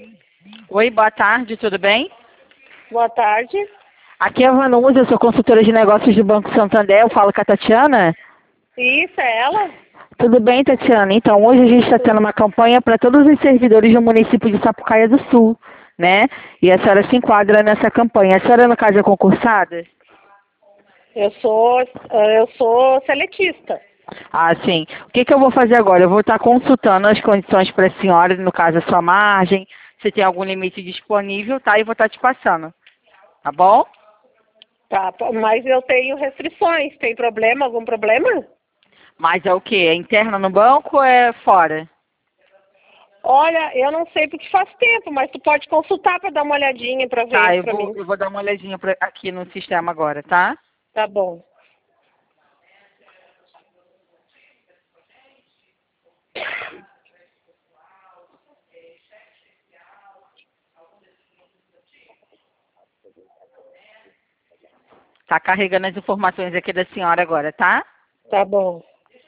Oi, boa tarde, tudo bem? Boa tarde. Aqui é a Vanusa, eu sou consultora de negócios do Banco Santander, eu falo com a Tatiana. Isso, é ela? Tudo bem, Tatiana? Então, hoje a gente está tendo uma campanha para todos os servidores do município de Sapucaia do Sul, né? E a senhora se enquadra nessa campanha. A senhora, no caso, é concursada? Eu sou seletista. Ah, sim. O que que eu vou fazer agora? Eu vou estar consultando as condições para a senhora, no caso, a sua margem, se tem algum limite disponível, tá? E vou estar te passando, tá bom? Tá, mas eu tenho restrições. Tem problema? Algum problema? Mas é o quê? É interna no banco ou é fora? Olha, eu não sei porque faz tempo, mas tu pode consultar para dar uma olhadinha para Tá, ver para mim. eu vou dar uma olhadinha aqui no sistema agora, tá? Tá bom. Tá carregando as informações aqui da senhora agora, tá? Tá bom.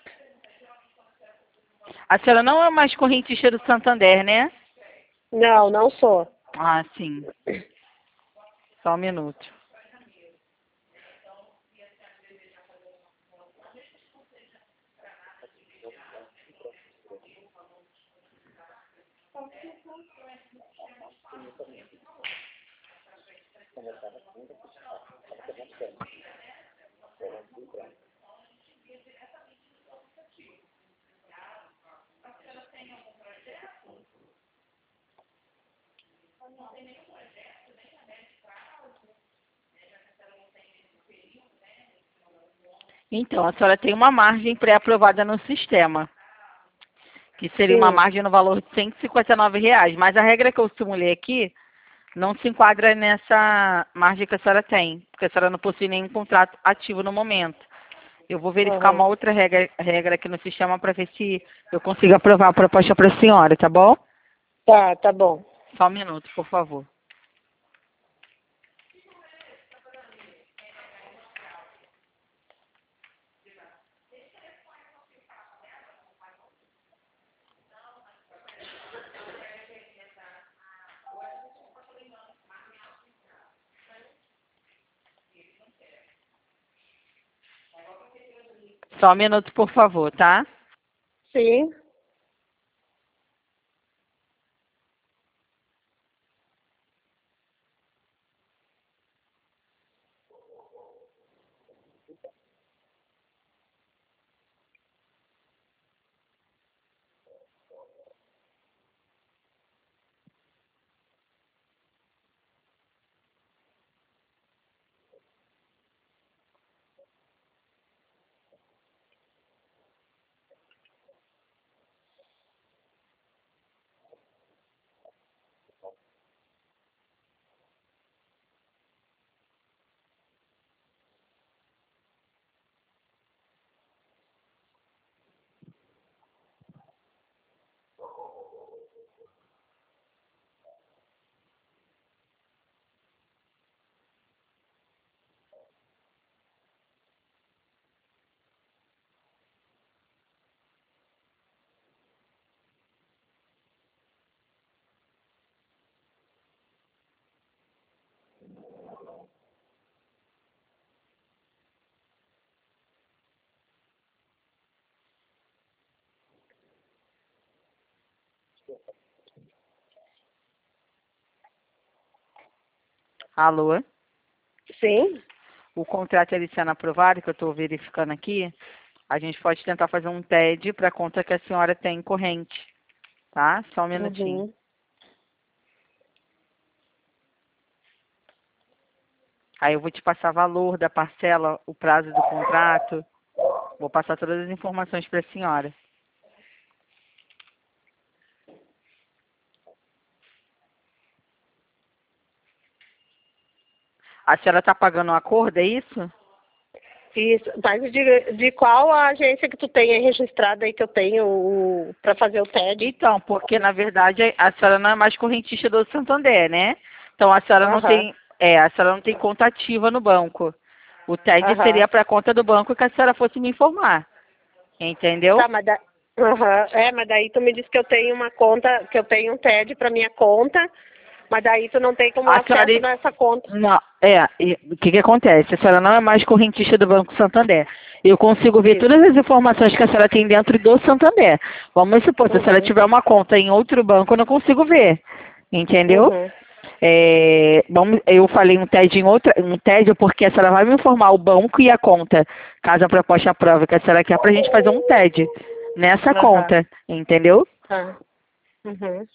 A senhora não é mais correntista do Santander, né? Não, não sou. Ah, sim. Só um minuto. Então, a senhora tem uma margem pré-aprovada no sistema, que seria uma Sim. margem no valor de R$ 159, mas a regra que eu simulei aqui não se enquadra nessa margem que a senhora tem, porque a senhora não possui nenhum contrato ativo no momento. Eu vou verificar Aham. uma outra regra aqui no sistema para ver se eu consigo aprovar a proposta para a senhora, tá bom? Tá bom. Só um minuto, por favor. Só um minuto, por favor, tá? Sim. Alô? Sim. O contrato ele sendo aprovado, que eu estou verificando aqui, a gente pode tentar fazer um TED para a conta que a senhora tem corrente, tá? Só um minutinho. Uhum. Aí eu vou te passar valor da parcela, o prazo do contrato, vou passar todas as informações para a senhora. A senhora está pagando um acordo, é isso? Isso. Mas de qual a agência que tu tem aí registrada aí que eu tenho para fazer o TED? Então, porque na verdade a senhora não é mais correntista do Santander, né? Então a senhora não Aham. tem, a senhora não tem conta ativa no banco. O TED Aham. seria para a conta do banco que a senhora fosse me informar. Entendeu? Tá, mas Aham. É, mas daí tu me disse que eu tenho uma conta, que eu tenho um TED para minha conta, mas daí tu não tem como A senhora... acesso nessa conta. Não, o que que acontece? A senhora não é mais correntista do Banco Santander. Eu consigo ver Isso. todas as informações que a senhora tem dentro do Santander. Vamos supor, se a senhora Uhum. tiver uma conta em outro banco, eu não consigo ver. Entendeu? Uhum. Eu falei um TED porque a senhora vai me informar o banco e a conta, caso a proposta aprove, que a senhora quer, para a gente fazer um TED nessa Aham. conta, entendeu? Tá. Uhum.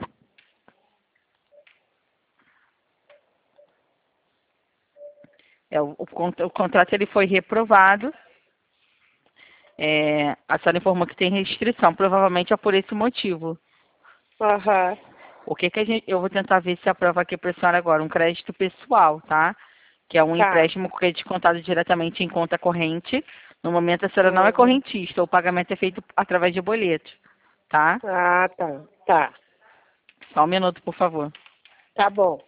O contrato ele foi reprovado. A senhora informou que tem restrição, provavelmente é por esse motivo. Aham. O que que eu vou tentar ver se aprova aqui para a senhora agora, um crédito pessoal, tá? Que é um Tá. empréstimo que é descontado diretamente em conta corrente. No momento a senhora não é Uhum. correntista, o pagamento é feito através de boleto, tá? Ah, tá. Tá. Só um minuto, por favor. Tá bom.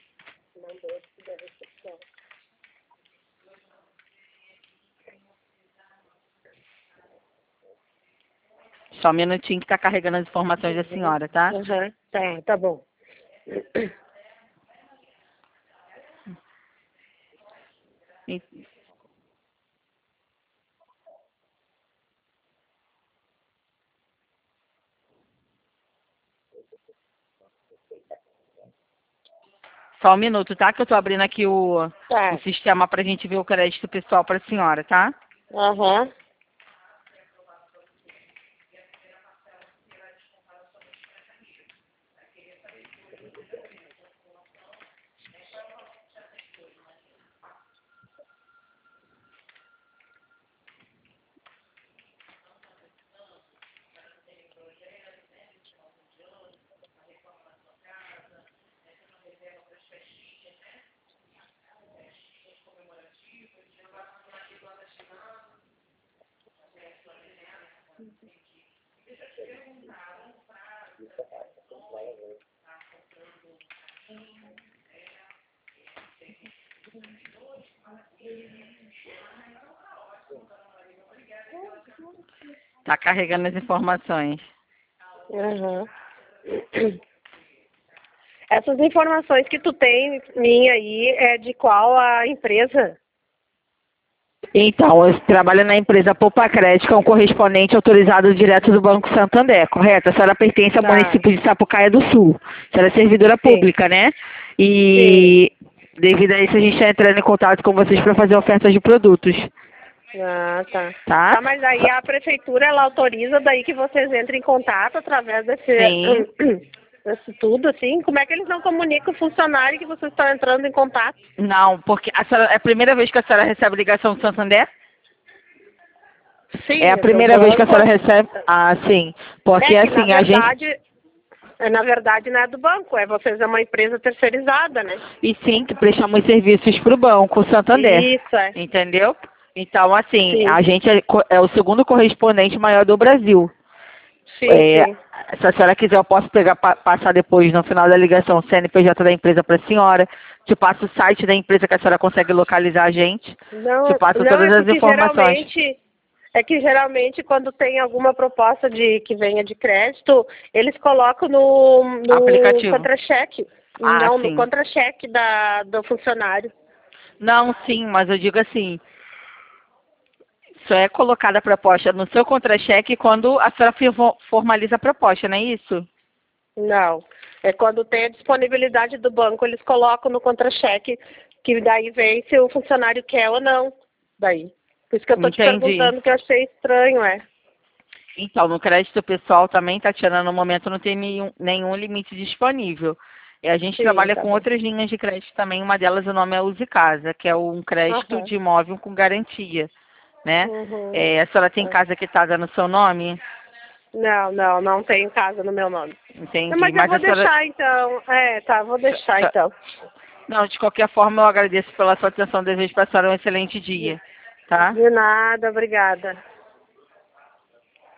Só um minutinho que está carregando as informações da Uhum. senhora, tá? Uhum. Tá, tá bom. E- Só um minuto, tá? Que eu tô abrindo aqui o Tá. sistema pra gente ver o crédito pessoal pra senhora, tá? Aham. Tá carregando as informações. Aham. Essas informações que tu tem minha aí é de qual a empresa? Então, eu trabalho na empresa Poupa Crédito, que é um correspondente autorizado direto do Banco Santander, correto? A senhora pertence ao Tá. município de Sapucaia do Sul. A senhora é servidora Sim. pública, né? Sim. E devido a isso, a gente está entrando em contato com vocês para fazer ofertas de produtos, Ah, tá. tá? Tá, mas aí a prefeitura, ela autoriza daí que vocês entrem em contato através desse, Sim. desse tudo, assim? Como é que eles não comunicam o funcionário que vocês estão entrando em contato? Não, porque é a primeira vez que a senhora recebe ligação do Santander? É Sim, a do primeira vez que a banco. senhora recebe? Ah, sim. Porque É que, na assim, a gente... verdade, não é do banco, é vocês é uma empresa terceirizada, né? E sim, que prestamos serviços para o Banco Santander. Isso, é. Entendeu? Então, assim, Sim, a gente é o segundo correspondente maior do Brasil. sim, É, sim. se a senhora quiser, eu posso passar depois, no final da ligação, o CNPJ da empresa para a senhora. Te passo o site da empresa que a senhora consegue localizar a gente. Te Não, passo não, todas é as porque informações. geralmente quando tem alguma proposta de que venha de crédito, eles colocam no Aplicativo. contra-cheque. Ah, Não, no sim. contra-cheque do funcionário. Não, sim, mas eu digo assim, só é colocada a proposta no seu contra-cheque quando a senhora formaliza a proposta, não é isso? Não. É quando tem a disponibilidade do banco, eles colocam no contra-cheque, que daí vem se o funcionário quer ou não. Daí. Por isso que eu estou te Entendi. perguntando, que eu achei estranho, é. Então, no crédito pessoal também, Tatiana, no momento não tem nenhum limite disponível. E a gente Sim, trabalha tá com bom. outras linhas de crédito também, uma delas o nome é Use Casa, que é um crédito Aham. de imóvel com garantia, né? Uhum. A senhora tem É. casa quitada no seu nome? Não tenho casa no meu nome. Não, Entendi. mas eu Mas vou a senhora... deixar então. É, tá, vou deixar então. Não, de qualquer forma, eu agradeço pela sua atenção. Desejo para a senhora um excelente dia, tá? De nada, obrigada.